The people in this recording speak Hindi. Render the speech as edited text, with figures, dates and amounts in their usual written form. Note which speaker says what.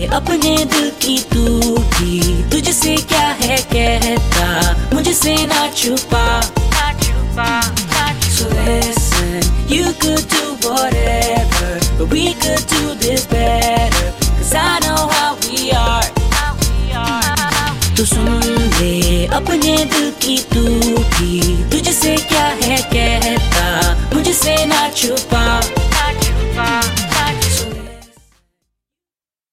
Speaker 1: अपने दिल की तू भी तुझसे क्या है कहता, मुझसे ना छुपा, ना छुपा, ना छुपा। So listen, you could do whatever, but we could do this better, 'cause I know how we are, how we are. तू सुन ले अपने दिल की तू भी तुझसे क्या है कहता, मुझसे ना छुपा, ना छुपा।